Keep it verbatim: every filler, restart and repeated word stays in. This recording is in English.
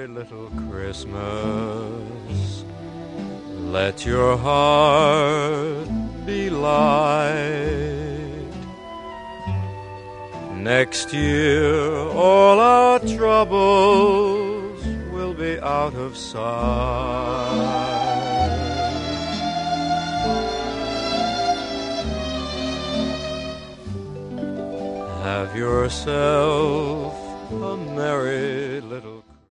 merry little Christmas. Let your heart be light. Next year all our troubles will be out of sight. Have yourself a merry little